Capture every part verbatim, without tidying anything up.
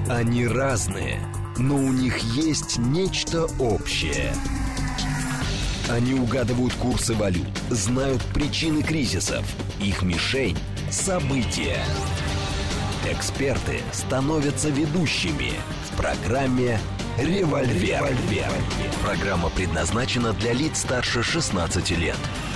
Они разные, но у них есть нечто общее. Они угадывают курсы валют, знают причины кризисов. Их мишень – события. Эксперты становятся ведущими в программе «Револьвер». «Револьвер». Программа предназначена для лиц старше шестнадцати лет.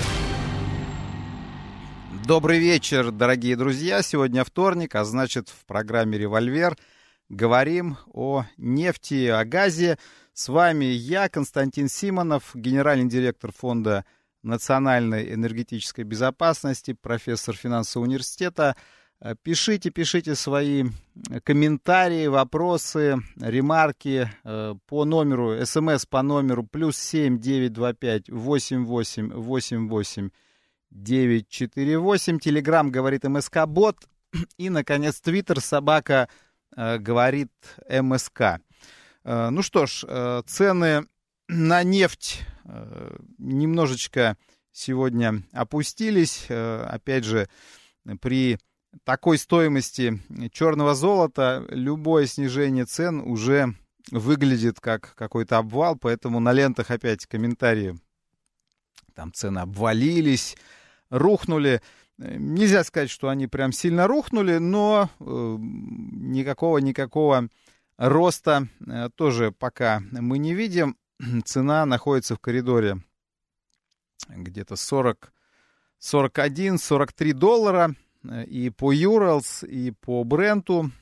Добрый вечер, дорогие друзья. Сегодня вторник, а значит, в программе «Револьвер» говорим о нефти, о газе. С вами я, Константин Симонов, генеральный директор Фонда национальной энергетической безопасности, профессор финансового университета. Пишите, пишите свои комментарии, вопросы, ремарки по номеру, смс по номеру плюс семь девятьсот двадцать пять восемьдесят восемь восемьдесят восемь девятьсот сорок восемь. Телеграм говорит МСК-бот. И, наконец, Твиттер собака говорит МСК. Ну что ж, цены на нефть немножечко сегодня опустились. Опять же, при такой стоимости черного золота любое снижение цен уже выглядит как какой-то обвал, поэтому на лентах опять комментарии. Там цены обвалились, рухнули. Нельзя сказать, что они прям сильно рухнули, но никакого-никакого роста тоже пока мы не видим. Цена находится в коридоре где-то сорок, сорок один, сорок три доллара. И по Urals, и по Бренту.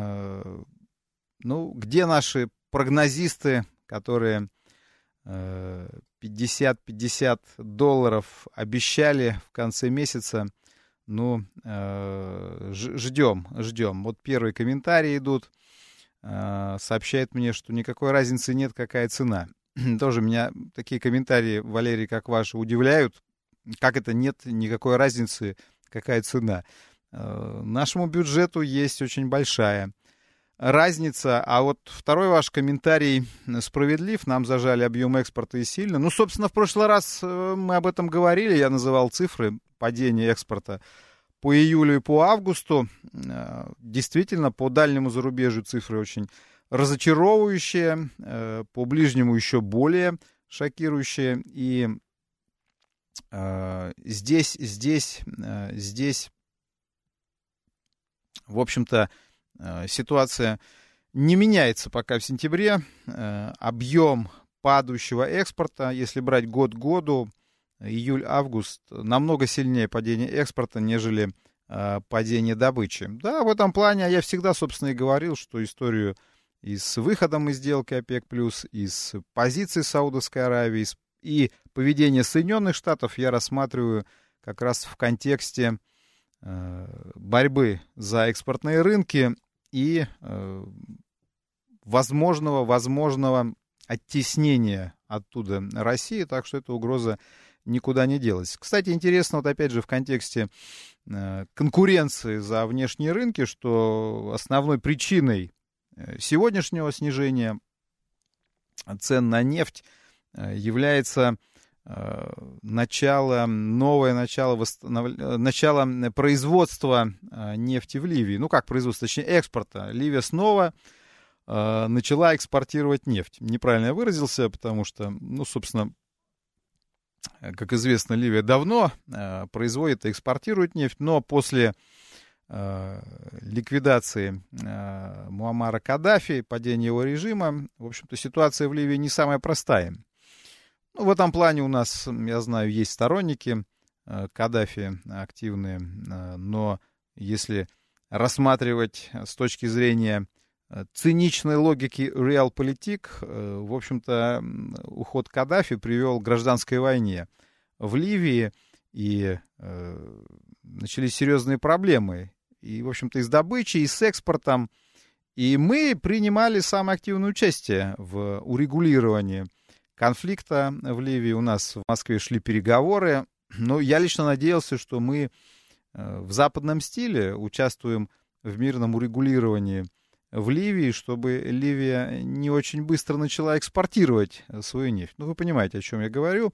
Ну, где наши прогнозисты, которые пятьдесят-пятьдесят долларов обещали в конце месяца? Ну, ждем, ждем. Вот первые комментарии идут. Сообщает мне, что никакой разницы нет, какая цена. Тоже меня такие комментарии, Валерий, как ваши, удивляют. Как это нет никакой разницы, какая цена? Нашему бюджету есть очень большая разница. А вот второй ваш комментарий справедлив. Нам зажали объем экспорта и сильно. Ну, собственно, в прошлый раз мы об этом говорили. Я называл цифры падения экспорта по июлю и по августу. Действительно, по дальнему зарубежью цифры очень разочаровывающие. По ближнему еще более шокирующие. И здесь, здесь, здесь, в общем-то, ситуация не меняется пока в сентябре. Объем падающего экспорта, если брать год к году, июль-август, намного сильнее падение экспорта, нежели падение добычи. Да, в этом плане я всегда, собственно, и говорил, что историю и с выходом из сделки ОПЕК+, и с позицией Саудовской Аравии, и поведение Соединенных Штатов я рассматриваю как раз в контексте э, борьбы за экспортные рынки и э, возможного, возможного оттеснения оттуда России, так что эта угроза никуда не делась. Кстати, интересно, вот опять же в контексте э, конкуренции за внешние рынки, что основной причиной сегодняшнего снижения цен на нефть является э, начало, новое начало, восстанов... начало производства э, нефти в Ливии. Ну, как производство, точнее, экспорта. Ливия снова э, начала экспортировать нефть. Неправильно я выразился, потому что, ну, собственно, как известно, Ливия давно э, производит и экспортирует нефть, но после э, ликвидации э, Муаммара Каддафи, падения его режима, в общем-то, ситуация в Ливии не самая простая. Ну, в этом плане у нас, я знаю, есть сторонники э, Каддафи активные, э, но если рассматривать с точки зрения э, циничной логики реалполитик, э, в общем-то, уход Каддафи привел к гражданской войне в Ливии, и э, начались серьезные проблемы, и, в общем-то, и с добычей, и с экспортом, и мы принимали самое активное участие в урегулировании конфликта в Ливии. У нас в Москве шли переговоры, но я лично надеялся, что мы в западном стиле участвуем в мирном урегулировании в Ливии, чтобы Ливия не очень быстро начала экспортировать свою нефть. Ну, вы понимаете, о чем я говорю.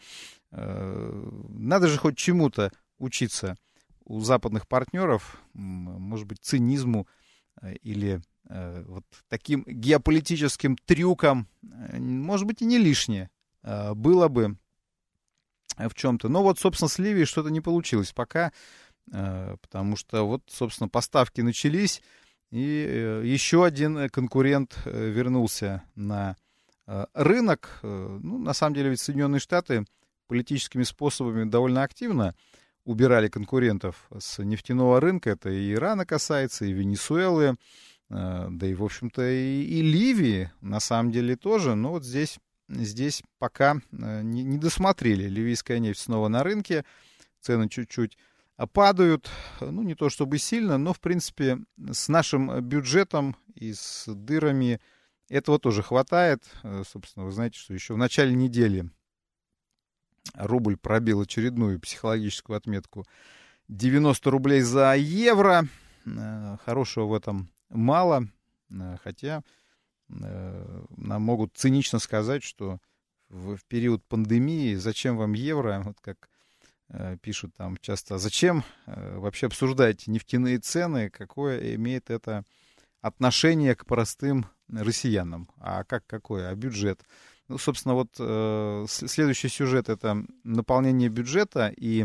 Надо же хоть чему-то учиться у западных партнеров, может быть, цинизму или вот таким геополитическим трюком, может быть, и не лишнее было бы в чем-то. Но вот, собственно, с Ливией что-то не получилось пока, потому что вот, собственно, поставки начались, и еще один конкурент вернулся на рынок. Ну, на самом деле, ведь Соединенные Штаты политическими способами довольно активно убирали конкурентов с нефтяного рынка. Это и Ирана касается, и Венесуэлы, да и, в общем-то, и, и Ливии, на самом деле, тоже. Но вот здесь, здесь пока не, не досмотрели. Ливийская нефть снова на рынке, цены чуть-чуть падают. Ну, не то чтобы сильно, но, в принципе, с нашим бюджетом и с дырами этого тоже хватает. Собственно, вы знаете, что еще в начале недели рубль пробил очередную психологическую отметку девяносто рублей за евро. Хорошего в этом мало, хотя нам могут цинично сказать, что в, в период пандемии зачем вам евро, вот как пишут там часто, зачем вообще обсуждать нефтяные цены, какое имеет это отношение к простым россиянам, а как какое, а бюджет. Ну, собственно, вот э, следующий сюжет — это наполнение бюджета и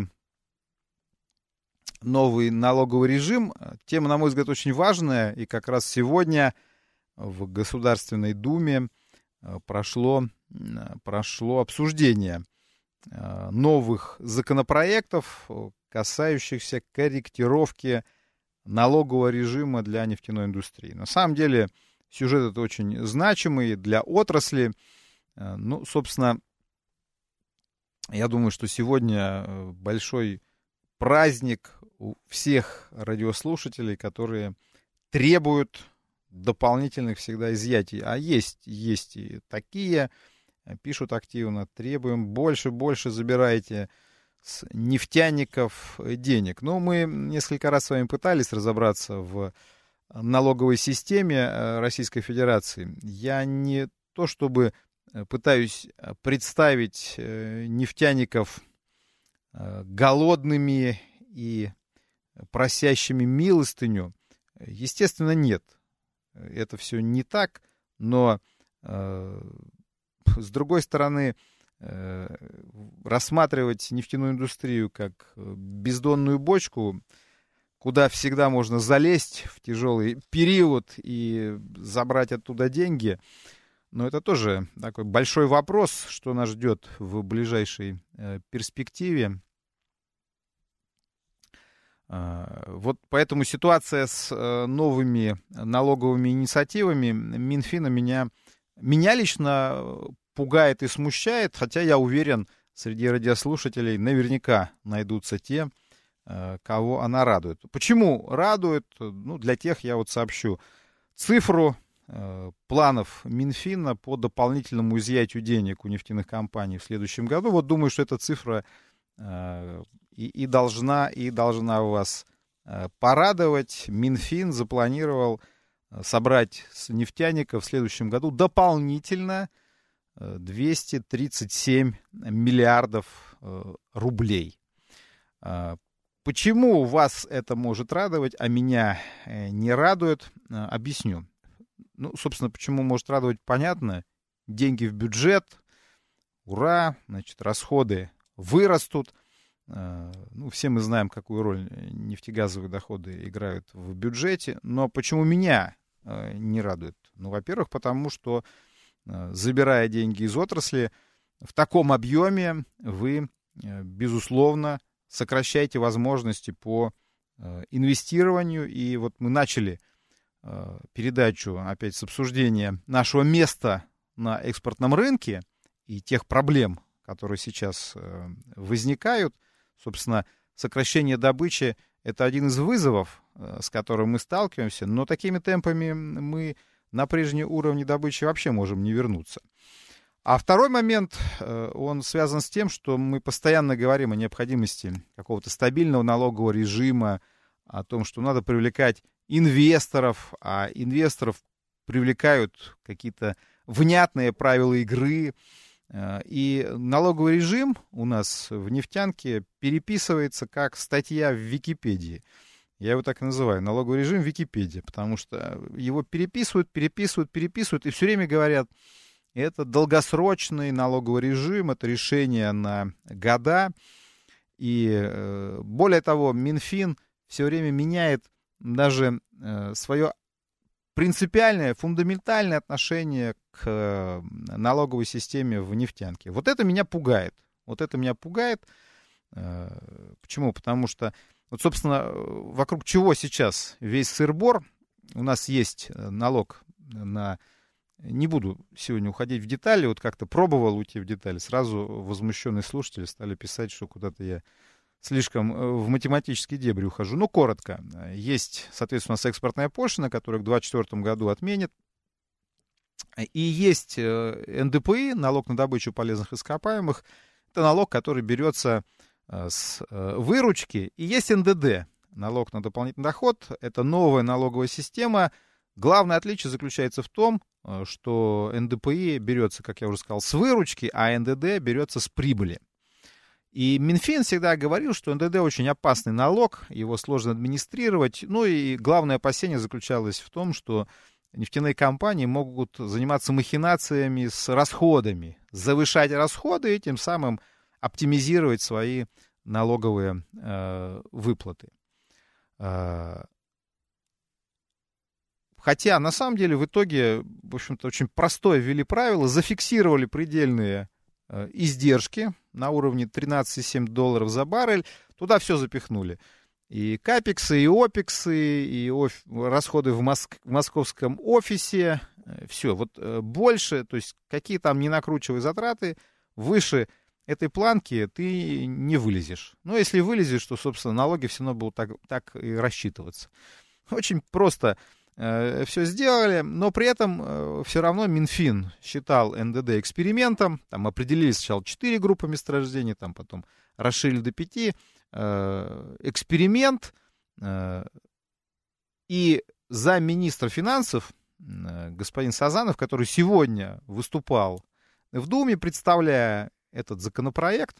новый налоговый режим. Тема, на мой взгляд, очень важная, и как раз сегодня в Государственной Думе прошло, прошло обсуждение новых законопроектов, касающихся корректировки налогового режима для нефтяной индустрии. На самом деле сюжет этот очень значимый для отрасли. Ну, собственно, я думаю, что сегодня большой праздник у всех радиослушателей, которые требуют дополнительных всегда изъятий. А есть, есть и такие, пишут активно, требуем больше, больше забирайте с нефтяников денег. Ну, мы несколько раз с вами пытались разобраться в налоговой системе Российской Федерации. Я не то чтобы пытаюсь представить нефтяников голодными и просящими милостыню. Естественно, нет. Это все не так, но с другой стороны, рассматривать нефтяную индустрию как бездонную бочку, куда всегда можно залезть в тяжелый период и забрать оттуда деньги, но это тоже такой большой вопрос, что нас ждет в ближайшей перспективе. Вот поэтому ситуация с новыми налоговыми инициативами Минфина меня, меня лично пугает и смущает, хотя я уверен, среди радиослушателей наверняка найдутся те, кого она радует. Почему радует? Ну, для тех я вот сообщу цифру планов Минфина по дополнительному изъятию денег у нефтяных компаний в следующем году. Вот думаю, что эта цифра и, и должна, и должна вас порадовать. Минфин запланировал собрать с нефтяников в следующем году дополнительно двести тридцать семь миллиардов рублей. Почему вас это может радовать, а меня не радует, объясню. Ну, собственно, почему может радовать, понятно. Деньги в бюджет, ура, значит, расходы вырастут. Ну, все мы знаем, какую роль нефтегазовые доходы играют в бюджете. Но почему меня не радует? Ну, во-первых, потому что, забирая деньги из отрасли, в таком объеме вы, безусловно, сокращаете возможности по инвестированию. И вот мы начали передачу опять с обсуждения нашего места на экспортном рынке и тех проблем, которые сейчас возникают. Собственно, сокращение добычи — это один из вызовов, с которым мы сталкиваемся, но такими темпами мы на прежние уровни добычи вообще можем не вернуться. А второй момент, он связан с тем, что мы постоянно говорим о необходимости какого-то стабильного налогового режима, о том, что надо привлекать инвесторов, а инвесторов привлекают какие-то внятные правила игры. И налоговый режим у нас в нефтянке переписывается как статья в Википедии. Я его так и называю, налоговый режим Википедия, потому что его переписывают, переписывают, переписывают, и все время говорят, это долгосрочный налоговый режим, это решение на года, и более того, Минфин все время меняет даже свое принципиальное, фундаментальное отношение к налоговой системе в нефтянке. Вот это меня пугает. Вот это меня пугает. Почему? Потому что, вот, собственно, вокруг чего сейчас весь сыр-бор. У нас есть налог на... Не буду сегодня уходить в детали. Вот как-то пробовал уйти в детали. Сразу возмущенные слушатели стали писать, что куда-то я слишком в математические дебри ухожу. Ну, коротко. Есть, соответственно, у нас экспортная пошлина, которую к двадцать четвёртому году отменят. И есть эн дэ пэ и, налог на добычу полезных ископаемых. Это налог, который берется с выручки. И есть эн дэ дэ, налог на дополнительный доход. Это новая налоговая система. Главное отличие заключается в том, что эн дэ пэ и берется, как я уже сказал, с выручки, а эн дэ дэ берется с прибыли. И Минфин всегда говорил, что эн дэ дэ очень опасный налог, его сложно администрировать. Ну и главное опасение заключалось в том, что нефтяные компании могут заниматься махинациями с расходами, завышать расходы и тем самым оптимизировать свои налоговые э, выплаты. Э, хотя, на самом деле, в итоге, в общем-то, очень простое ввели правило, зафиксировали предельные э, издержки на уровне тринадцать целых семь десятых долларов за баррель, туда все запихнули. И капексы, и опексы, и оф... расходы в, Моск... в московском офисе, все, вот больше, то есть какие там не накручивай затраты, выше этой планки ты не вылезешь. Но если вылезешь, то, собственно, налоги все равно будут так, так и рассчитываться. Очень просто э, все сделали, но при этом э, все равно Минфин считал эн дэ дэ экспериментом, там определили сначала четыре группы месторождений, там потом расширили до пяти, э, эксперимент, э, и замминистра финансов э, господин Сазанов, который сегодня выступал в Думе, представляя этот законопроект,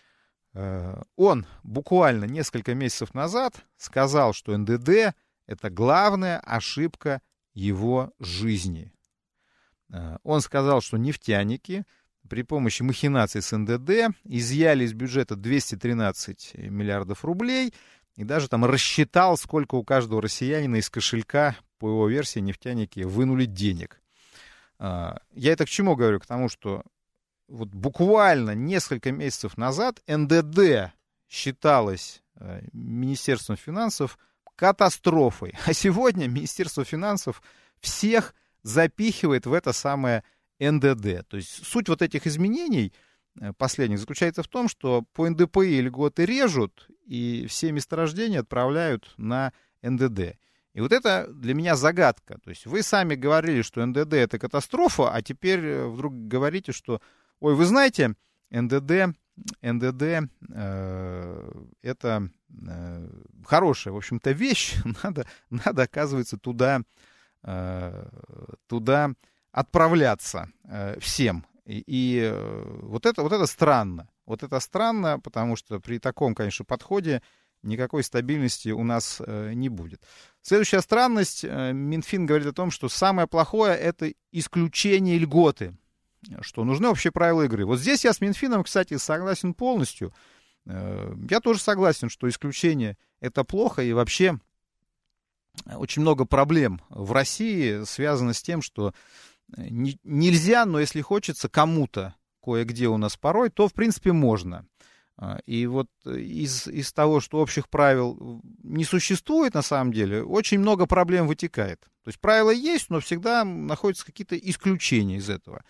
э, он буквально несколько месяцев назад сказал, что эн дэ дэ это главная ошибка его жизни. Э, он сказал, что нефтяники при помощи махинаций с эн дэ дэ изъяли из бюджета двести тринадцать миллиардов рублей и даже там рассчитал, сколько у каждого россиянина из кошелька, по его версии, нефтяники вынули денег. Э, я это к чему говорю? К тому, что вот буквально несколько месяцев назад эн дэ дэ считалось э, Министерством финансов катастрофой. А сегодня Министерство финансов всех запихивает в это самое эн дэ дэ. То есть суть вот этих изменений э, последних заключается в том, что по эн дэ пэ и льготы режут, и все месторождения отправляют на эн дэ дэ. И вот это для меня загадка. То есть вы сами говорили, что эн дэ дэ это катастрофа, а теперь вдруг говорите, что ой, вы знаете, эн дэ дэ, эн дэ дэ э, это э, хорошая, в общем-то, вещь. Надо, надо оказывается, туда, э, туда отправляться э, всем. И, и э, вот, это, вот это странно. Вот это странно, потому что при таком, конечно, подходе никакой стабильности у нас э, не будет. Следующая странность. Э, Минфин говорит о том, что самое плохое — это исключение льготы, что нужны общие правила игры. Вот здесь я с Минфином, кстати, согласен полностью. Я тоже согласен, что исключение — это плохо, и вообще очень много проблем в России связано с тем, что не, нельзя, но если хочется кому-то кое-где у нас порой, то, в принципе, можно. И вот из, из того, что общих правил не существует на самом деле, очень много проблем вытекает. То есть правила есть, но всегда находятся какие-то исключения из этого.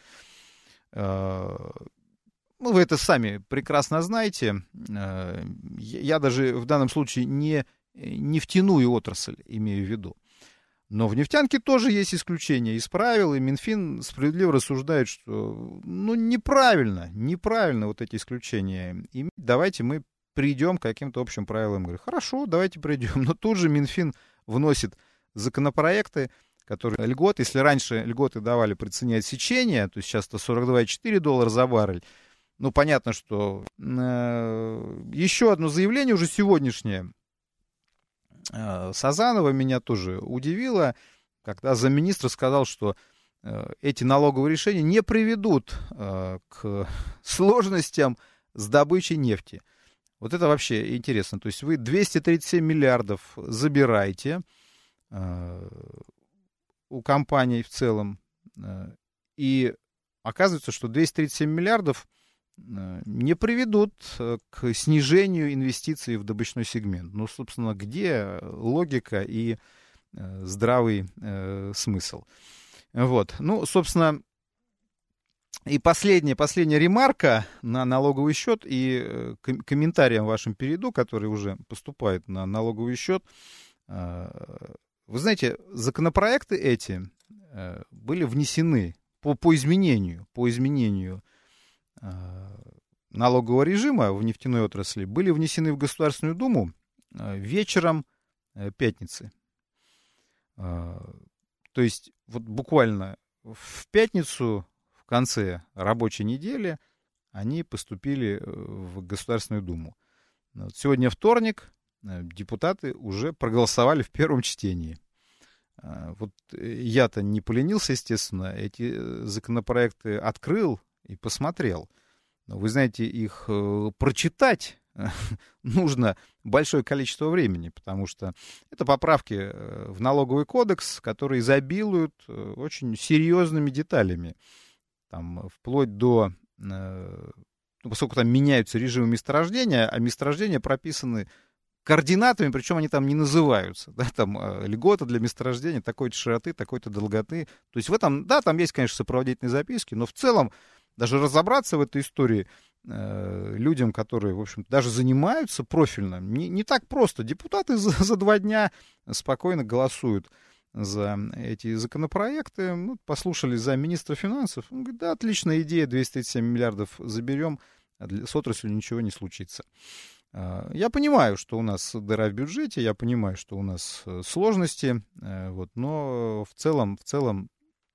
Ну, вы это сами прекрасно знаете. Я даже в данном случае не нефтяную отрасль имею в виду. Но в нефтянке тоже есть исключения из правил, и Минфин справедливо рассуждает, что ну, неправильно, неправильно вот эти исключения. И давайте мы придем к каким-то общим правилам игры. Хорошо, давайте придем. Но тут же Минфин вносит законопроекты, которые льготы, если раньше льготы давали при цене отсечения, то сейчас это сорок два целых четыре десятых доллара за баррель. Ну, понятно, что э, еще одно заявление уже сегодняшнее Сазанова меня тоже удивило, когда замминистра сказал, что эти налоговые решения не приведут к сложностям с добычей нефти. Вот это вообще интересно. То есть вы двести тридцать семь миллиардов забираете у компаний в целом, и оказывается, что двести тридцать семь миллиардов не приведут к снижению инвестиций в добычной сегмент. Ну, собственно, где логика и э, здравый э, смысл? Вот. Ну, собственно, и последняя, последняя ремарка на налоговый счет и э, к комментариям вашим перейду, который уже поступает на налоговый счет. Э, вы знаете, законопроекты эти э, были внесены по, по изменению, по изменению налогового режима в нефтяной отрасли, были внесены в Государственную Думу вечером пятницы. То есть вот буквально в пятницу, в конце рабочей недели, они поступили в Государственную Думу. Сегодня вторник, депутаты уже проголосовали в первом чтении. Вот я-то не поленился, естественно, эти законопроекты открыл и посмотрел. Но вы знаете, их э, прочитать э, нужно большое количество времени, потому что это поправки э, в налоговый кодекс, которые изобилуют э, очень серьезными деталями. Там, вплоть до... Э, ну, поскольку там меняются режимы месторождения, а месторождения прописаны координатами, причем они там не называются. Да, там э, льгота для месторождения такой-то широты, такой-то долготы. То есть в этом, да, там есть, конечно, сопроводительные записки, но в целом даже разобраться в этой истории э, людям, которые, в общем, даже занимаются профильно, не, не так просто. Депутаты за, за два дня спокойно голосуют за эти законопроекты. Ну, послушали замминистра финансов. Он говорит, да, отличная идея, двести тридцать семь миллиардов заберем, а для, с отраслью ничего не случится. Э, я понимаю, что у нас дыра в бюджете, я понимаю, что у нас сложности, э, вот, но в целом, в целом,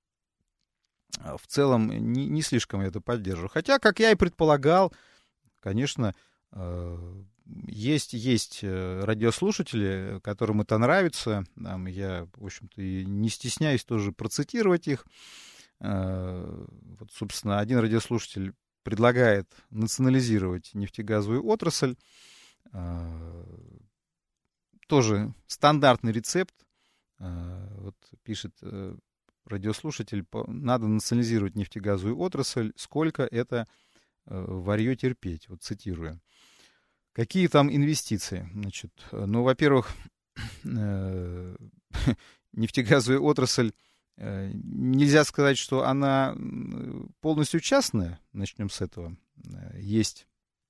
В целом не, не слишком я это поддерживаю. Хотя, как я и предполагал, конечно, есть, есть радиослушатели, которым это нравится. Я, в общем-то, и не стесняюсь тоже процитировать их. Вот, собственно, один радиослушатель предлагает национализировать нефтегазовую отрасль. Тоже стандартный рецепт. Вот пишет радиослушатель, надо национализировать нефтегазовую отрасль, сколько это э, варьё терпеть, вот цитирую. Какие там инвестиции? Значит, ну, во-первых, э, нефтегазовая отрасль, э, нельзя сказать, что она полностью частная, начнем с этого. Есть,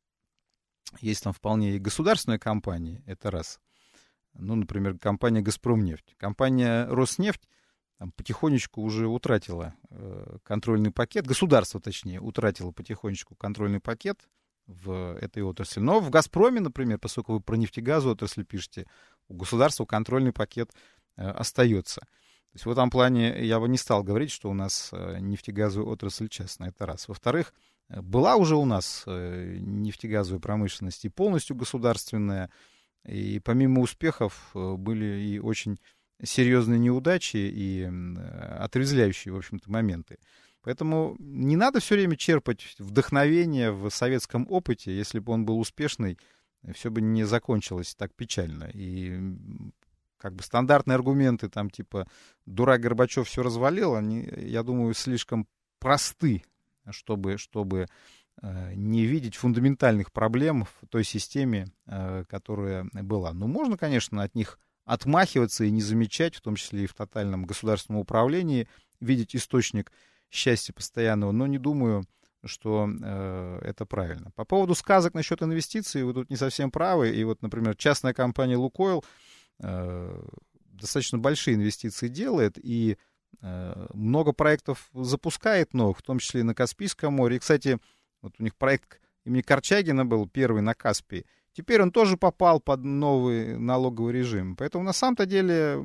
есть там вполне и государственная компания, это раз. Ну, например, компания «Газпромнефть». Компания «Роснефть» там потихонечку уже утратила э, контрольный пакет, государство, точнее, утратило потихонечку контрольный пакет в этой отрасли. Но в «Газпроме», например, поскольку вы про нефтегазовую отрасль пишете, у государства контрольный пакет э, остается. То есть в этом плане я бы не стал говорить, что у нас э, нефтегазовая отрасль частная, это раз. Во-вторых, была уже у нас э, нефтегазовая промышленность и полностью государственная, и помимо успехов э, были и очень серьезные неудачи и отрезвляющие, в общем-то, моменты. Поэтому не надо все время черпать вдохновение в советском опыте. Если бы он был успешный, все бы не закончилось так печально. И как бы стандартные аргументы, там типа «дурак Горбачев все развалил», они, я думаю, слишком просты, чтобы, чтобы не видеть фундаментальных проблем в той системе, которая была. Ну, можно, конечно, от них отмахиваться и не замечать, в том числе и в тотальном государственном управлении, видеть источник счастья постоянного, но не думаю, что э, это правильно. По поводу сказок насчет инвестиций, вы тут не совсем правы. И вот, например, частная компания «Лукойл» э, достаточно большие инвестиции делает и э, много проектов запускает новых, в том числе и на Каспийском море. И, кстати, вот у них проект имени Корчагина был первый на Каспии. Теперь он тоже попал под новый налоговый режим. Поэтому на самом-то деле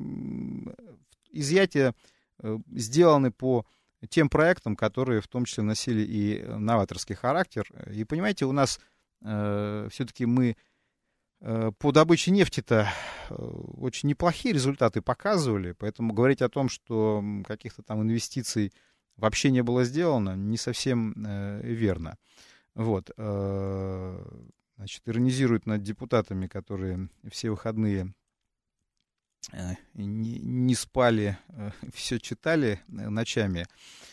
изъятия сделаны по тем проектам, которые в том числе носили и новаторский характер. И понимаете, у нас э, все-таки мы по добыче нефти-то очень неплохие результаты показывали, поэтому говорить о том, что каких-то там инвестиций вообще не было сделано, не совсем верно. Вот. Значит, иронизируют над депутатами, которые все выходные не, не спали, все читали ночами.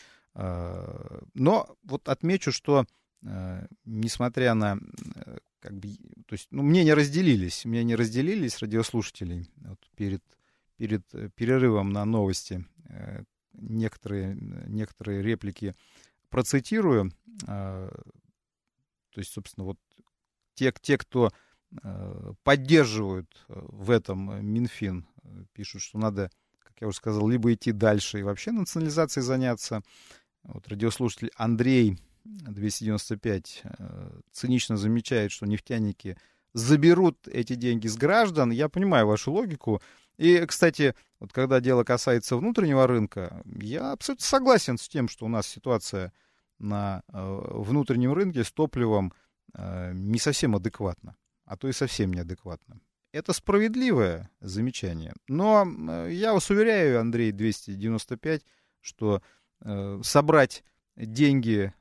Но вот отмечу, что несмотря на, как бы, то есть, ну, мнения разделились, мнения разделились радиослушателей. Вот перед, перед перерывом на новости некоторые, некоторые реплики процитирую. То есть, собственно, вот те, те, кто поддерживают в этом Минфин, пишут, что надо, как я уже сказал, либо идти дальше и вообще национализацией заняться. Вот радиослушатель Андрей двести девяносто пять цинично замечает, что нефтяники заберут эти деньги с граждан. Я понимаю вашу логику. И, кстати, вот когда дело касается внутреннего рынка, я абсолютно согласен с тем, что у нас ситуация на внутреннем рынке с топливом не совсем адекватна, а то и совсем неадекватна. Это справедливое замечание. Но я вас уверяю, Андрей двести девяносто пять, что собрать деньги,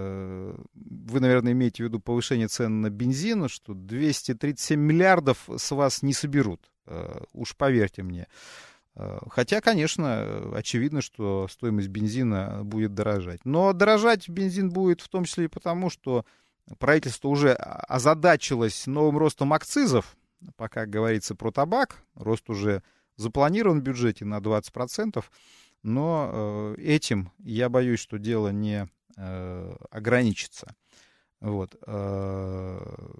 вы, наверное, имеете в виду повышение цен на бензин, что двести тридцать семь миллиардов с вас не соберут, уж поверьте мне. Хотя, конечно, очевидно, что стоимость бензина будет дорожать. Но дорожать бензин будет в том числе и потому, что правительство уже озадачилось новым ростом акцизов, пока говорится про табак, рост уже запланирован в бюджете на двадцать процентов. Но э, этим, я боюсь, что дело не э, ограничится. Вот. Э,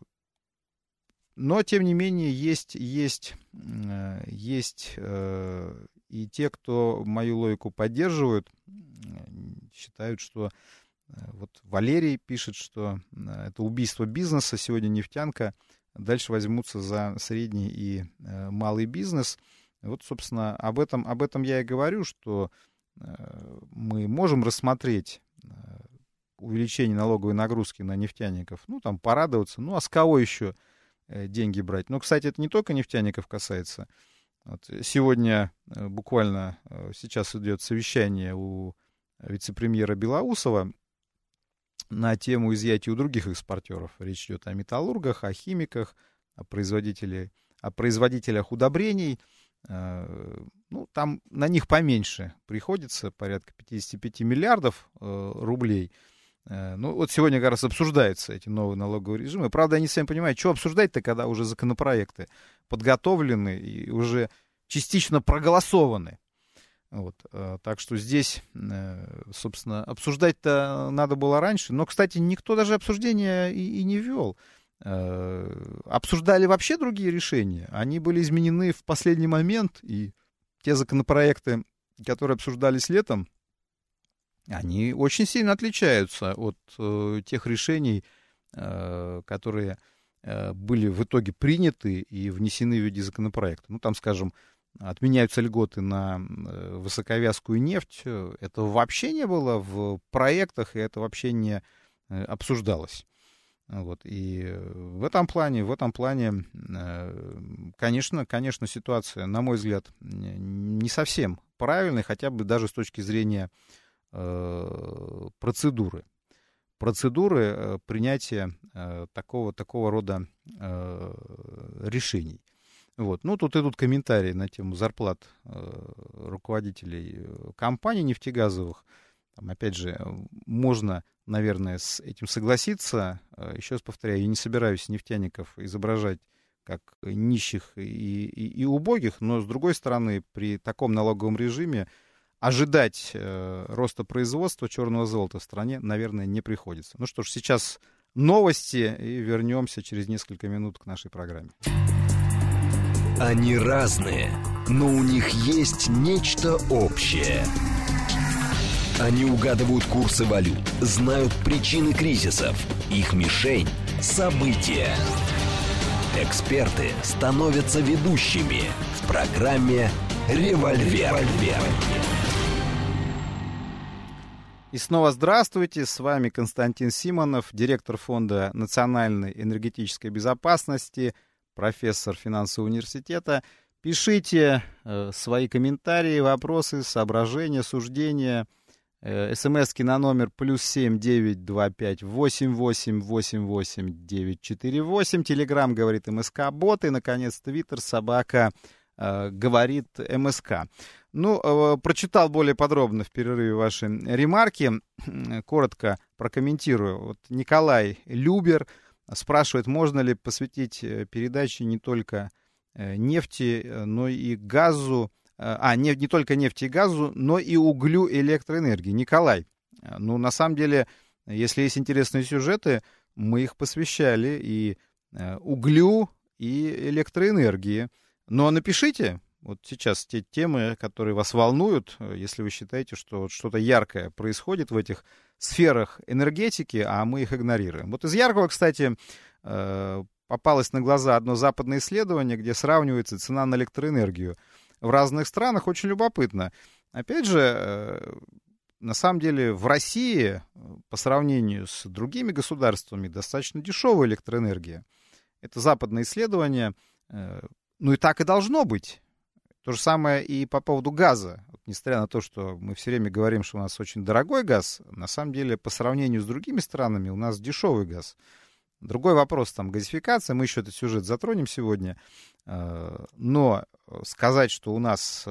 но, тем не менее, есть, есть, э, есть э, и те, кто мою логику поддерживают, считают, что э, вот Валерий пишет, что э, это убийство бизнеса, сегодня нефтянка, дальше возьмутся за средний и э, малый бизнес. Вот, собственно, об этом, об этом я и говорю, что э, мы можем рассмотреть э, увеличение налоговой нагрузки на нефтяников, ну, там, порадоваться, ну, а с кого еще э, деньги брать? Но, кстати, это не только нефтяников касается. Вот, сегодня э, буквально э, сейчас идет совещание у вице-премьера Белоусова на тему изъятия у других экспортеров. Речь идет о металлургах, о химиках, о производителях, о производителях удобрений. Ну, там на них поменьше приходится, порядка пятьдесят пять миллиардов э, рублей. Э, ну, вот сегодня как раз обсуждаются эти новые налоговые режимы. Правда, они сами понимают, что обсуждать-то, когда уже законопроекты подготовлены и уже частично проголосованы. Вот, э, так что здесь, э, собственно, обсуждать-то надо было раньше. Но, кстати, никто даже обсуждения и, и не вел. Обсуждали вообще другие решения. Они были изменены в последний момент, и те законопроекты, которые обсуждались летом, они очень сильно отличаются от э, тех решений, э, которые э, были в итоге приняты и внесены в виде законопроекта. Ну, там, скажем, отменяются льготы на э, высоковязкую нефть. Это вообще не было в проектах, и это вообще не э, обсуждалось. Вот, и в этом плане, в этом плане, конечно, конечно, ситуация, на мой взгляд, не совсем правильная, хотя бы даже с точки зрения э, процедуры. Процедуры принятия э, такого, такого рода э, решений. Вот. Ну, тут идут комментарии на тему зарплат э, руководителей компаний нефтегазовых. Там, опять же, можно, наверное, с этим согласиться. Еще раз повторяю, я не собираюсь нефтяников изображать как нищих и, и, и убогих, но, с другой стороны, при таком налоговом режиме ожидать э, роста производства черного золота в стране, наверное, не приходится. Ну что ж, сейчас новости, и вернемся через несколько минут к нашей программе. Они разные, но у них есть нечто общее. Они угадывают курсы валют, знают причины кризисов. Их мишень – события. Эксперты становятся ведущими в программе «Револьвер». И снова здравствуйте, с вами Константин Симонов, директор Фонда национальной энергетической безопасности, профессор финансового университета. Пишите свои комментарии, вопросы, соображения, суждения. СМСки на номер плюс семь девять два пять восемь восемь восемь восемь девять четыре восемь. Телеграм говорит МСК-бот. И, наконец, Твиттер собака говорит МСК. Ну, прочитал более подробно в перерыве ваши ремарки. Коротко прокомментирую. Вот Николай Любер спрашивает, можно ли посвятить передаче не только нефти, но и газу. А, не, не только нефти и газу, но и углю и электроэнергии. Николай, ну, на самом деле, если есть интересные сюжеты, мы их посвящали и углю, и электроэнергии. Но напишите вот сейчас те темы, которые вас волнуют, если вы считаете, что что-то яркое происходит в этих сферах энергетики, а мы их игнорируем. Вот из яркого, кстати, попалось на глаза одно западное исследование, где сравнивается цена на электроэнергию в разных странах. Очень любопытно. Опять же, на самом деле в России по сравнению с другими государствами достаточно дешевая электроэнергия. Это западное исследование. Ну и так и должно быть. То же самое и по поводу газа. Вот, несмотря на то, что мы все время говорим, что у нас очень дорогой газ, на самом деле по сравнению с другими странами у нас дешевый газ. Другой вопрос, там, газификация, мы еще этот сюжет затронем сегодня, но сказать, что у нас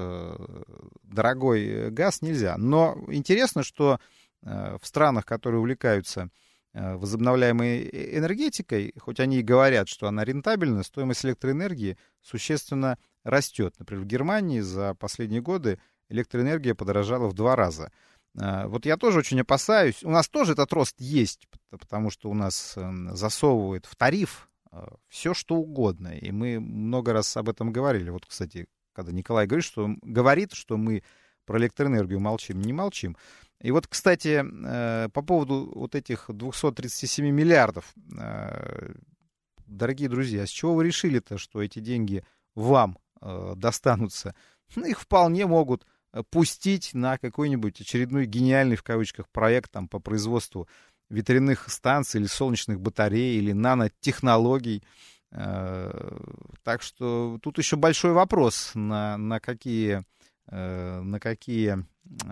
дорогой газ, нельзя. Но интересно, что в странах, которые увлекаются возобновляемой энергетикой, хоть они и говорят, что она рентабельна, стоимость электроэнергии существенно растет. Например, в Германии за последние годы электроэнергия подорожала в два раза. Вот я тоже очень опасаюсь. У нас тоже этот рост есть, потому что у нас засовывают в тариф все, что угодно. И мы много раз об этом говорили. Вот, кстати, когда Николай говорит, что, говорит, что мы про электроэнергию молчим, не молчим. И вот, кстати, по поводу вот этих двухсот тридцати семи миллиардов, дорогие друзья, с чего вы решили-то, что эти деньги вам достанутся? Ну, их вполне могут пустить на какой-нибудь очередной гениальный, в кавычках, проект там, по производству ветряных станций или солнечных батарей, или нанотехнологий. Так что тут еще большой вопрос, на, на какие, на какие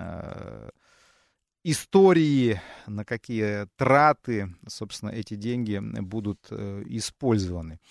истории, на какие траты, собственно, эти деньги будут использованы.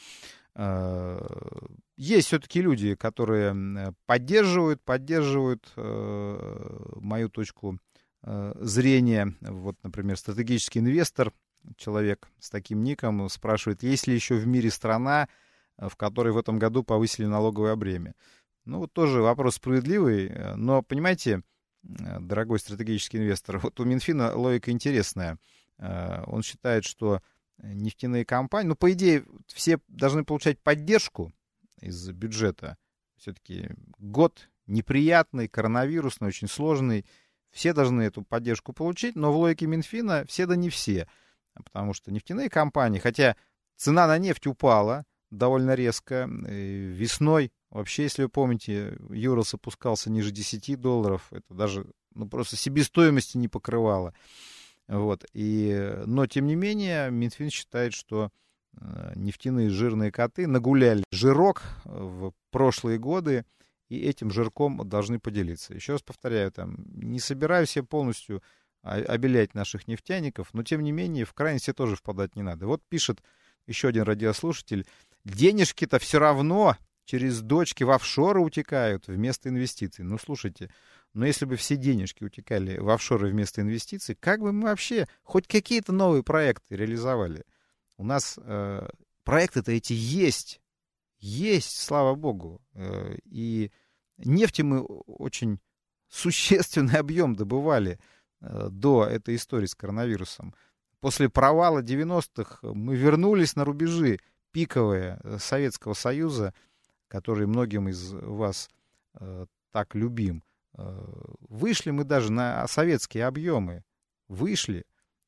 Есть все-таки люди, которые поддерживают, поддерживают э, мою точку э, зрения. Вот, например, стратегический инвестор, человек с таким ником, спрашивает, есть ли еще в мире страна, в которой в этом году повысили налоговое бремя. Ну, вот тоже вопрос справедливый, но, понимаете, дорогой стратегический инвестор, вот у Минфина логика интересная. Он считает, что нефтяные компании, ну, по идее, все должны получать поддержку из бюджета. Все-таки год неприятный, коронавирусный, очень сложный. Все должны эту поддержку получить, но в логике Минфина все да не все. Потому что нефтяные компании, хотя цена на нефть упала довольно резко, весной, вообще, если вы помните, Юралс опускался ниже десяти долларов, это даже ну, просто себестоимости не покрывало. Вот. И, но, тем не менее, Минфин считает, что э, нефтяные жирные коты нагуляли жирок в прошлые годы, и этим жирком должны поделиться. Еще раз повторяю, там, не собираюсь я полностью обелять наших нефтяников, но, тем не менее, в крайности тоже впадать не надо. Вот пишет еще один радиослушатель, денежки-то все равно через дочки в офшоры утекают вместо инвестиций. Ну, слушайте, но если бы все денежки утекали в офшоры вместо инвестиций, как бы мы вообще хоть какие-то новые проекты реализовали? У нас э, проекты-то эти есть. Есть, слава богу. Э, и нефти мы очень существенный объем добывали э, до этой истории с коронавирусом. После провала девяностых мы вернулись на рубежи пиковые Советского Союза, который многим из вас э, так любим. Вышли мы даже на советские объемы, вышли,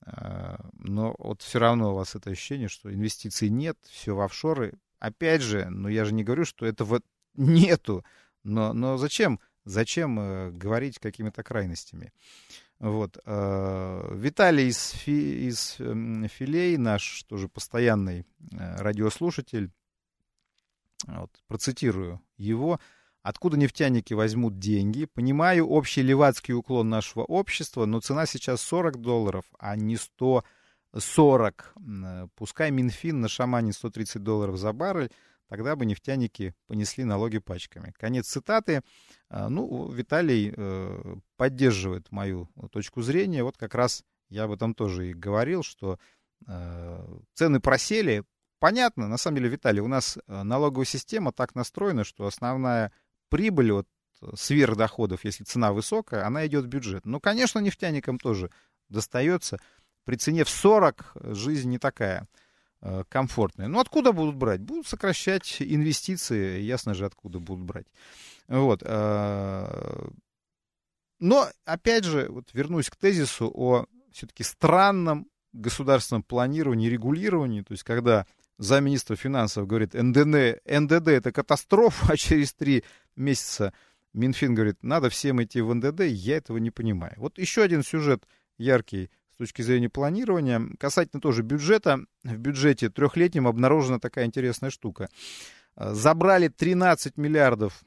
но вот все равно у вас это ощущение, что инвестиций нет, все в офшоры. Опять же, ну я же не говорю, что этого нету, но, но зачем, зачем говорить какими-то крайностями? Вот. Виталий из, Фи, из Филей, наш тоже постоянный радиослушатель, Вот, процитирую его. «Откуда нефтяники возьмут деньги? Понимаю общий левацкий уклон нашего общества, но цена сейчас сорок долларов, а не сто сорок. Пускай Минфин нашаманит сто тридцать долларов за баррель, тогда бы нефтяники понесли налоги пачками». Конец цитаты. Ну, Виталий поддерживает мою точку зрения. Вот как раз я об этом тоже и говорил, что цены просели. Понятно, на самом деле, Виталий, у нас налоговая система так настроена, что основная прибыль от сверхдоходов, если цена высокая, она идет в бюджет. Ну, конечно, нефтяникам тоже достается. При цене в сорок жизнь не такая э, комфортная. Ну, откуда будут брать? Будут сокращать инвестиции, ясно же, откуда будут брать. Вот. Э, но, опять же, вот вернусь к тезису о все-таки странном государственном планировании, регулировании, то есть когда замминистра финансов говорит, эн дэ эн, эн дэ дэ это катастрофа, а через три месяца Минфин говорит, надо всем идти в эн дэ дэ, я этого не понимаю. Вот еще один сюжет яркий с точки зрения планирования, касательно тоже бюджета. В бюджете трехлетнем обнаружена такая интересная штука. Забрали тринадцать миллиардов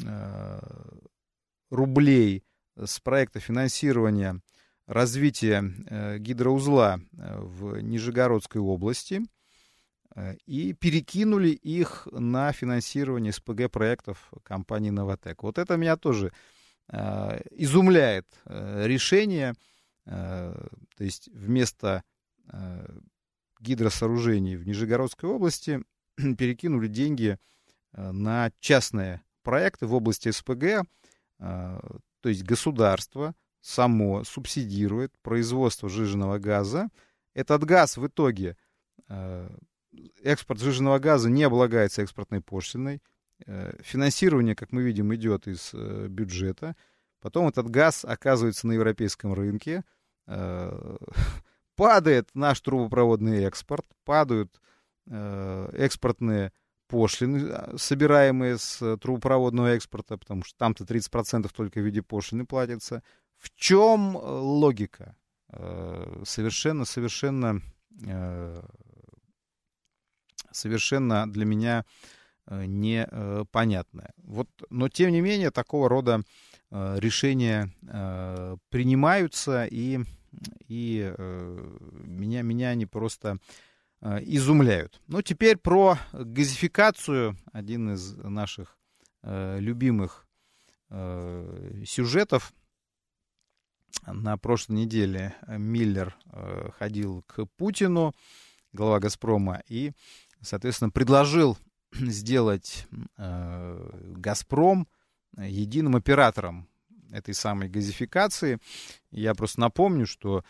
рублей с проекта финансирования развития гидроузла в Нижегородской области и перекинули их на финансирование эс пэ гэ проектов компании «Новатэк». Вот это меня тоже э, изумляет э, решение. Э, то есть вместо э, гидросооружений в Нижегородской области перекинули деньги э, на частные проекты в области эс пэ гэ. Э, то есть государство само субсидирует производство сжиженного газа. Этот газ в итоге... Э, экспорт сжиженного газа не облагается экспортной пошлиной. Финансирование, как мы видим, идет из бюджета. Потом этот газ оказывается на европейском рынке. Падает наш трубопроводный экспорт, падают экспортные пошлины, собираемые с трубопроводного экспорта, потому что там-то тридцать процентов только в виде пошлины платится. В чем логика? Совершенно, совершенно... совершенно для меня непонятное. Вот, но, тем не менее, такого рода э, решения э, принимаются, и, и э, меня, меня они просто э, изумляют. Ну, теперь про газификацию. Один из наших э, любимых э, сюжетов. На прошлой неделе Миллер э, ходил к Путину, глава «Газпрома», и, соответственно, предложил сделать э, «Газпром» единым оператором этой самой газификации. Я просто напомню, что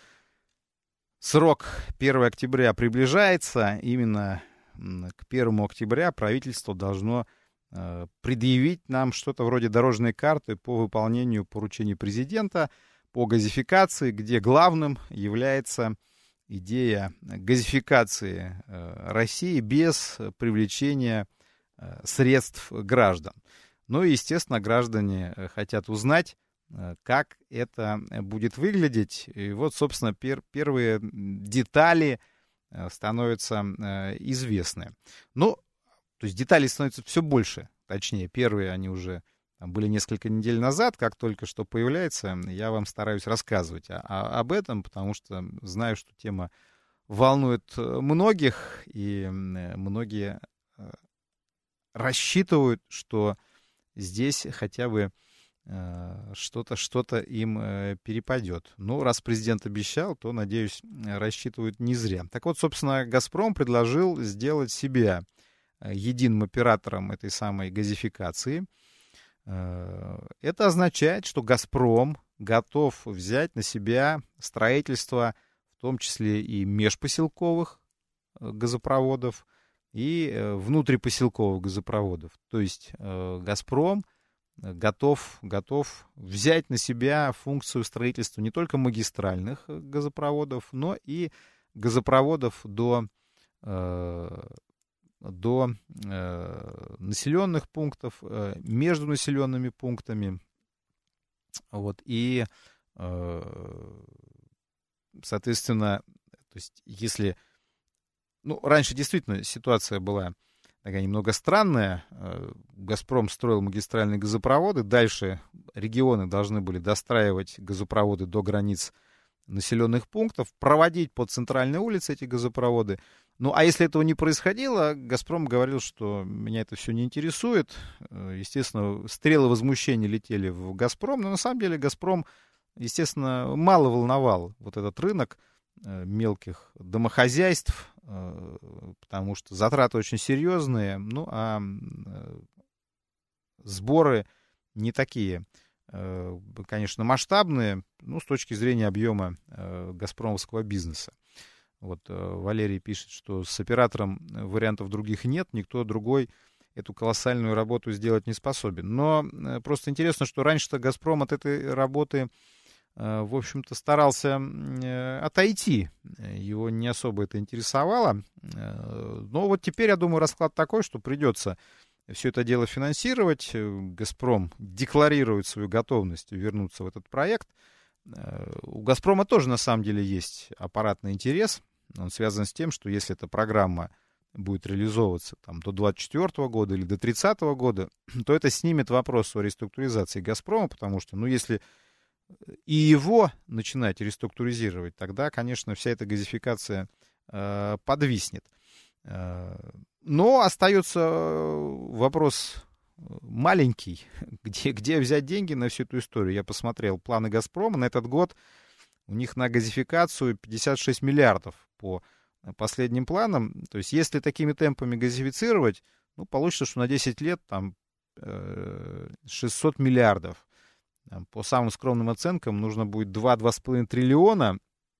срок первого октября приближается. Именно к первому октября правительство должно э, предъявить нам что-то вроде дорожной карты по выполнению поручений президента по газификации, где главным является идея газификации э, России без привлечения э, средств граждан. Ну и, естественно, граждане хотят узнать, э, как это будет выглядеть. И вот, собственно, пер- первые детали э, становятся э, известны. Ну, то есть деталей становится все больше. Точнее, первые они уже там были несколько недель назад, как только что появляется, я вам стараюсь рассказывать о, о, об этом, потому что знаю, что тема волнует многих, и многие рассчитывают, что здесь хотя бы что-то, что-то им перепадет. Ну, раз президент обещал, то, надеюсь, рассчитывают не зря. Так вот, собственно, «Газпром» предложил сделать себя единым оператором этой самой газификации. Это означает, что «Газпром» готов взять на себя строительство, в том числе и межпоселковых газопроводов, и внутрипоселковых газопроводов. То есть «Газпром» готов, готов взять на себя функцию строительства не только магистральных газопроводов, но и газопроводов до до э, населенных пунктов, э, между населенными пунктами. Вот, и, э, соответственно, то есть, если... Ну, раньше действительно ситуация была такая немного странная. «Газпром» строил магистральные газопроводы, дальше регионы должны были достраивать газопроводы до границ населенных пунктов, проводить по центральной улице эти газопроводы. Ну, а если этого не происходило, «Газпром» говорил, что меня это все не интересует. Естественно, стрелы возмущения летели в «Газпром», но на самом деле «Газпром», естественно, мало волновал вот этот рынок мелких домохозяйств, потому что затраты очень серьезные, ну, а сборы не такие, конечно, масштабные, ну, с точки зрения объема газпромовского бизнеса. Вот Валерий пишет, что с оператором вариантов других нет, никто другой эту колоссальную работу сделать не способен. Но просто интересно, что раньше-то «Газпром» от этой работы, в общем-то, старался отойти. Его не особо это интересовало. Но вот теперь, я думаю, расклад такой, что придется все это дело финансировать. «Газпром» декларирует свою готовность вернуться в этот проект. У «Газпрома» тоже, на самом деле, есть аппаратный интерес. Он связан с тем, что если эта программа будет реализовываться там, до двадцать четвёртого года или до тридцатого года, то это снимет вопрос о реструктуризации «Газпрома», потому что, ну, если и его начинать реструктуризировать, тогда, конечно, вся эта газификация э, подвиснет. Э, но остается вопрос маленький, где, где взять деньги на всю эту историю. Я посмотрел планы «Газпрома» на этот год. У них на газификацию пятьдесят шесть миллиардов по последним планам. То есть, если такими темпами газифицировать, ну, получится, что на десять лет там э, шестьсот миллиардов. По самым скромным оценкам нужно будет два-два с половиной триллиона.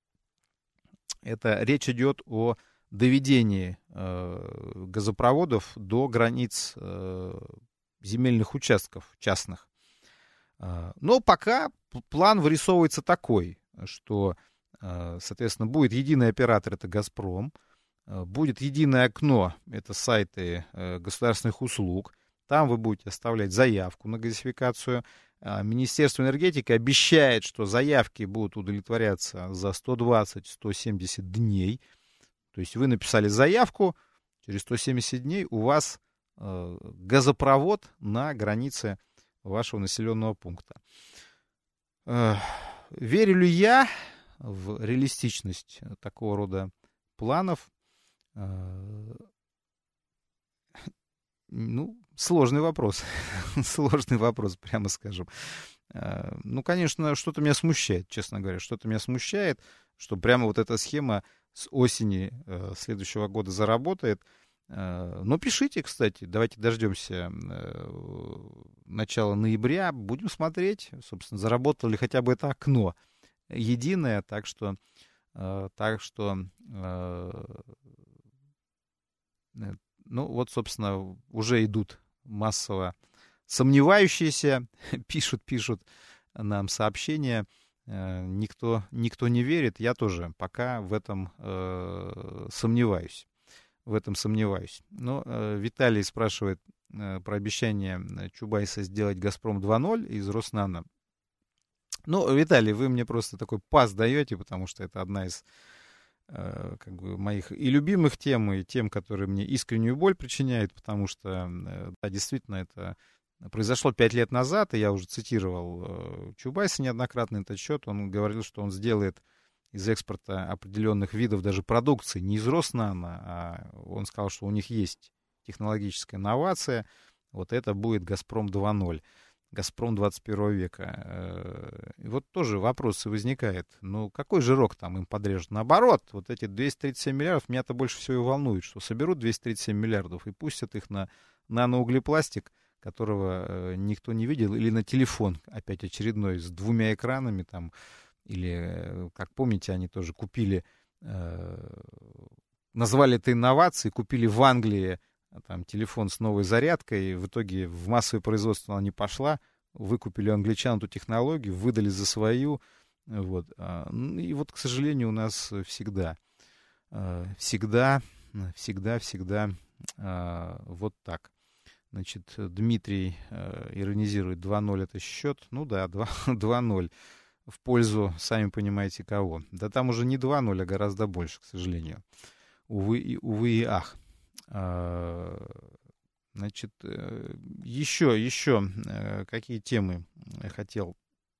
Это речь идет о доведении э, газопроводов до границ э, земельных участков частных. Э, но пока план вырисовывается такой, что, э, соответственно, будет единый оператор, это «Газпром», э, будет единое окно, это сайты э, государственных услуг. Там вы будете оставлять заявку на газификацию. Министерство энергетики обещает, что заявки будут удовлетворяться за сто двадцать - сто семьдесят дней. То есть вы написали заявку, через сто семьдесят дней у вас э, газопровод на границе вашего населенного пункта. Э, верю ли я в реалистичность такого рода планов? Э, Ну, сложный вопрос. Сложный вопрос, прямо скажем. Ну, конечно, что-то меня смущает, честно говоря. Что-то меня смущает, что прямо вот эта схема с осени следующего года заработает. Но пишите, кстати, давайте дождемся начала ноября. Будем смотреть, собственно, заработало ли хотя бы это окно единое. Так что, так что ну, вот, собственно, уже идут массово сомневающиеся, пишут, пишут нам сообщения. Никто, никто не верит. Я тоже пока в этом э, сомневаюсь. В этом сомневаюсь. Но э, Виталий спрашивает э, про обещание Чубайса сделать «Газпром два ноль» из Роснано. Ну, Виталий, вы мне просто такой пас даете, потому что это одна из как бы моих и любимых тем, и тем, которые мне искреннюю боль причиняют, потому что, да, действительно, это произошло пять лет назад, и я уже цитировал Чубайса неоднократно на этот счет. Он говорил, что он сделает из экспорта определенных видов даже продукции, не из Роснано, а он сказал, что у них есть технологическая инновация, вот это будет «Газпром два ноль». «Газпром двадцать первого века». И вот тоже вопросы возникают. Ну, какой жирок там им подрежет? Наоборот, вот эти двести тридцать семь миллиардов меня-то больше всего и волнует, что соберут двести тридцать семь миллиардов и пустят их на наноуглепластик, которого никто не видел, или на телефон, опять очередной, с двумя экранами там, или, как помните, они тоже купили, назвали это инновацией, купили в Англии там телефон с новой зарядкой, в итоге в массовое производство она не пошла, выкупили у англичан эту технологию, выдали за свою, вот. И вот, к сожалению, у нас всегда, всегда, всегда, всегда вот так. Значит, Дмитрий иронизирует, два ноль это счет, ну да, два ноль в пользу, сами понимаете, кого. Да там уже не два ноль, а гораздо больше, к сожалению. Увы и, увы и ах. Значит, еще, еще какие темы я хотел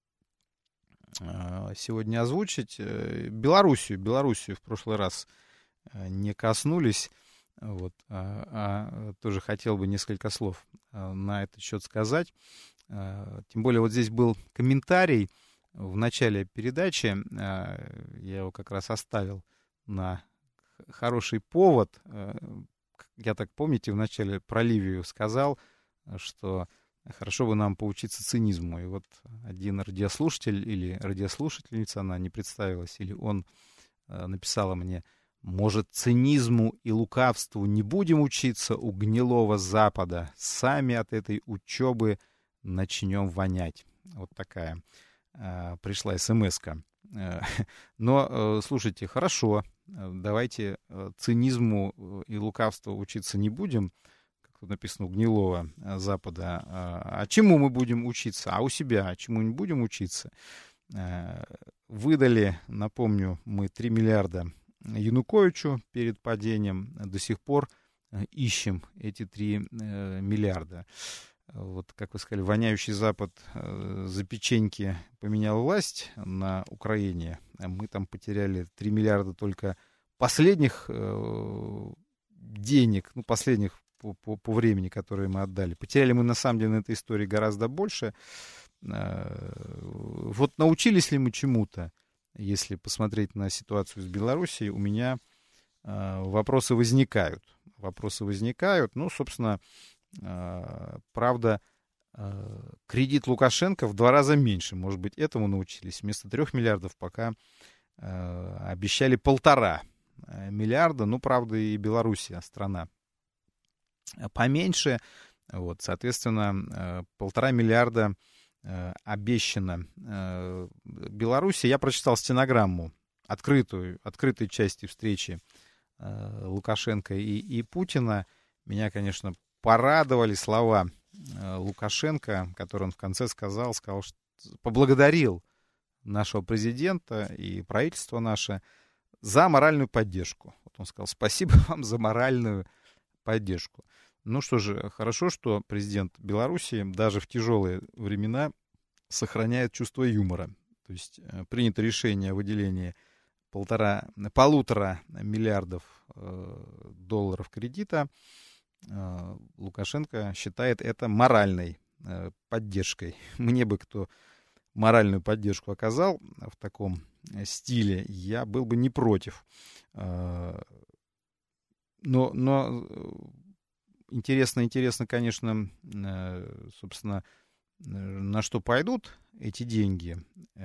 сегодня озвучить. Белоруссию, Белоруссию в прошлый раз не коснулись. Вот, а, а тоже хотел бы несколько слов на этот счет сказать. Тем более вот здесь был комментарий в начале передачи. Я его как раз оставил на хороший повод. Я так, помните, в начале про Ливию сказал, что хорошо бы нам поучиться цинизму. И вот один радиослушатель или радиослушательница, она не представилась, или он написала мне: может, цинизму и лукавству не будем учиться у гнилого Запада? Сами от этой учебы начнем вонять. Вот такая э, пришла смс-ка. Э, но, э, слушайте, хорошо, давайте цинизму и лукавству учиться не будем, как тут написано, у гнилого Запада. А чему мы будем учиться? А у себя чему не будем учиться? Э, выдали, напомню, мы три миллиарда Януковичу перед падением. До сих пор ищем эти три миллиарда. Вот, как вы сказали, воняющий Запад за печеньки поменял власть на Украине. Мы там потеряли три миллиарда только последних денег, ну, последних по, по, по времени, которые мы отдали. Потеряли мы, на самом деле, на этой истории гораздо больше. Вот научились ли мы чему-то? Если посмотреть на ситуацию с Белоруссией, у меня э, вопросы возникают. Вопросы возникают. Ну, собственно, э, правда, э, кредит Лукашенко в два раза меньше. Может быть, этому научились. Вместо трех миллиардов пока э, обещали полтора миллиарда. Ну, правда, и Белоруссия страна поменьше. Вот, соответственно, э, полтора миллиарда обещано Беларуси. Я прочитал стенограмму открытую, открытой части встречи Лукашенко и, и Путина. Меня, конечно, порадовали слова Лукашенко, которые он в конце сказал, сказал, что поблагодарил нашего президента и правительство наше за моральную поддержку. Вот он сказал: спасибо вам за моральную поддержку. Ну что же, хорошо, что президент Беларуси даже в тяжелые времена сохраняет чувство юмора. То есть принято решение о выделении полтора, полутора миллиардов э, долларов кредита. Э, Лукашенко считает это моральной э, поддержкой. Мне бы кто моральную поддержку оказал в таком стиле, я был бы не против. Э, но... но Интересно, интересно, конечно, собственно, на что пойдут эти деньги.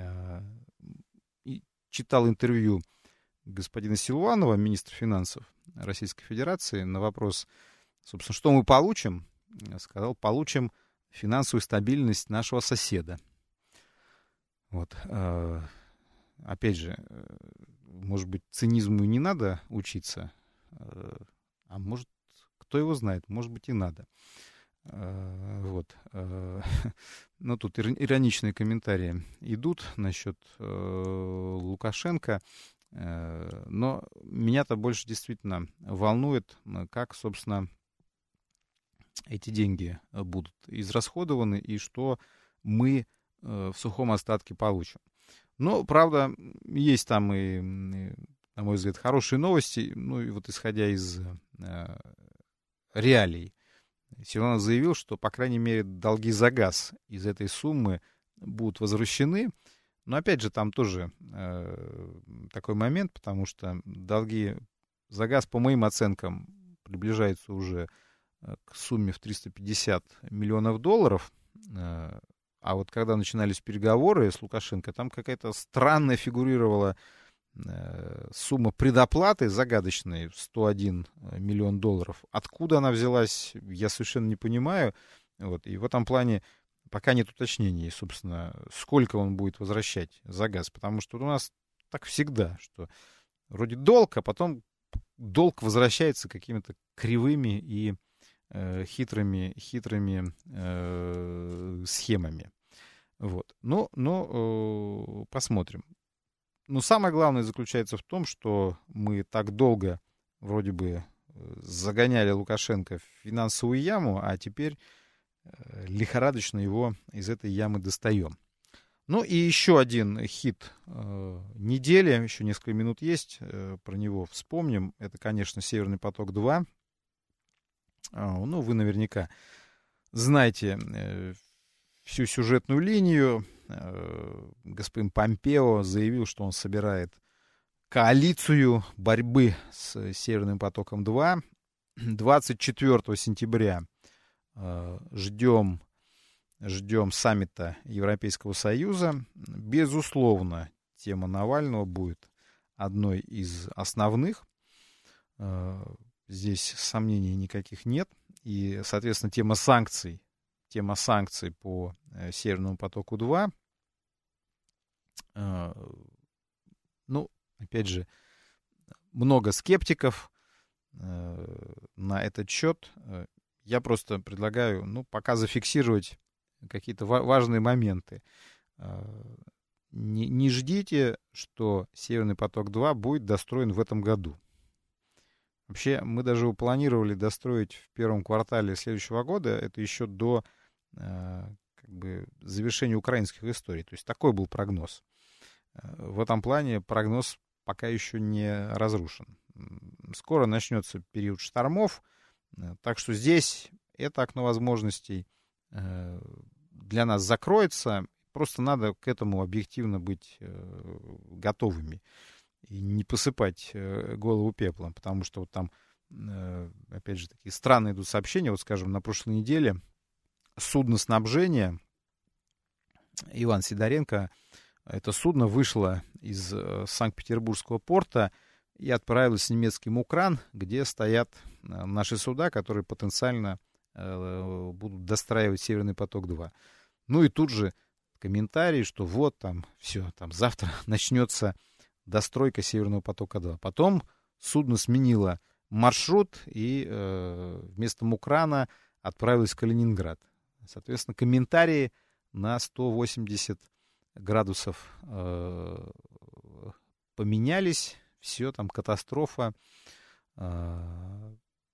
И читал интервью господина Силуанова, министра финансов Российской Федерации, на вопрос, собственно, что мы получим, сказал: получим финансовую стабильность нашего соседа. Вот. Опять же, может быть, цинизму и не надо учиться, а может, кто его знает, может быть, и надо. Вот. Но тут ироничные комментарии идут насчет Лукашенко. Но меня-то больше действительно волнует, как, собственно, эти деньги будут израсходованы и что мы в сухом остатке получим. Но, правда, есть там и, на мой взгляд, хорошие новости. Ну и вот исходя из реалий. Силуанов заявил, что, по крайней мере, долги за газ из этой суммы будут возвращены. Но, опять же, там тоже э, такой момент, потому что долги за газ, по моим оценкам, приближаются уже к сумме в триста пятьдесят миллионов долларов. Э, а вот когда начинались переговоры с Лукашенко, там какая-то странная фигурировала сумма предоплаты загадочной в сто один миллион долларов. Откуда она взялась, я совершенно не понимаю. Вот. И в этом плане пока нет уточнений, собственно, сколько он будет возвращать за газ. Потому что у нас так всегда, что вроде долг, а потом долг возвращается какими-то кривыми и э, хитрыми, хитрыми э, схемами. Вот. Но, но э, посмотрим. Но самое главное заключается в том, что мы так долго вроде бы загоняли Лукашенко в финансовую яму, а теперь лихорадочно его из этой ямы достаем. Ну и еще один хит э, недели, еще несколько минут есть, э, про него вспомним. Это, конечно, «Северный поток-два». Э, ну, вы наверняка знаете э, всю сюжетную линию. Э, господин Помпео заявил, что он собирает коалицию борьбы с «Северным потоком-два». двадцать четвёртого сентября э, ждем... Ждем саммита Европейского Союза. Безусловно, тема Навального будет одной из основных. Здесь сомнений никаких нет. И, соответственно, тема санкций, тема санкций по Северному потоку-два. Ну, опять же, много скептиков на этот счет. Я просто предлагаю, ну, пока зафиксировать какие-то важные моменты. Не, не ждите, что «Северный поток-два» будет достроен в этом году. Вообще, мы даже его планировали достроить в первом квартале следующего года. Это еще до как бы, завершения украинских историй. То есть такой был прогноз. В этом плане прогноз пока еще не разрушен. Скоро начнется период штормов. Так что здесь это окно возможностей для нас закроется. Просто надо к этому объективно быть готовыми и не посыпать голову пеплом, потому что вот там, опять же, такие странные идут сообщения. Вот, скажем, на прошлой неделе судноснабжение Иван Сидоренко, это судно вышло из Санкт-Петербургского порта и отправилось в немецкий Мукран, где стоят наши суда, которые потенциально будут достраивать «Северный поток-два». Ну и тут же комментарий, что вот там все, там завтра начнется достройка «Северного потока-два». Потом судно сменило маршрут и э, вместо Мукрана отправилось в Калининград. Соответственно, комментарии на сто восемьдесят градусов э, поменялись. Все, там катастрофа. Э,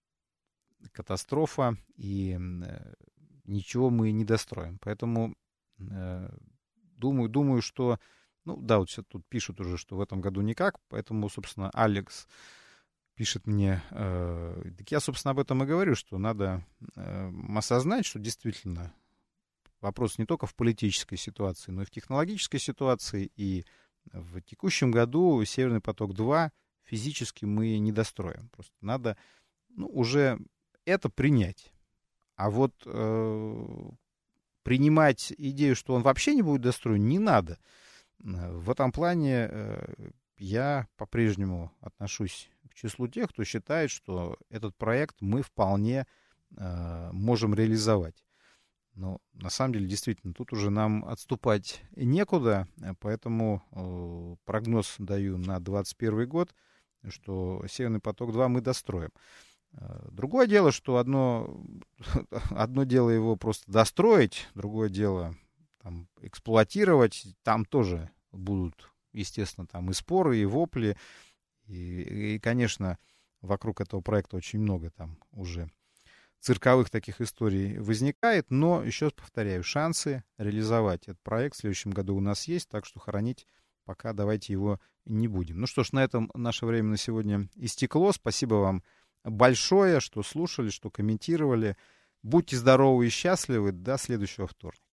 катастрофа, и э, ничего мы не достроим. Поэтому э, думаю, думаю, что, ну да, вот все тут пишут уже, что в этом году никак, поэтому, собственно, Алекс пишет мне, э, так я, собственно, об этом и говорю, что надо э, осознать, что действительно вопрос не только в политической ситуации, но и в технологической ситуации, и в текущем году «Северный поток-два» физически мы не достроим. Просто надо, ну, уже это принять. А вот э, принимать идею, что он вообще не будет достроен, не надо. В этом плане э, я по-прежнему отношусь к числу тех, кто считает, что этот проект мы вполне э, можем реализовать. Но на самом деле, действительно, тут уже нам отступать некуда, поэтому э, прогноз даю на двадцать первый год, что «Северный поток-два» мы достроим. Другое дело, что одно, одно дело его просто достроить, другое дело там, эксплуатировать. Там тоже будут, естественно, там и споры, и вопли. И, и, конечно, вокруг этого проекта очень много там уже цирковых таких историй возникает. Но, еще раз повторяю, шансы реализовать этот проект в следующем году у нас есть. Так что хоронить пока давайте его не будем. Ну что ж, на этом наше время на сегодня истекло. Спасибо вам большое, что слушали, что комментировали. Будьте здоровы и счастливы. До следующего вторника.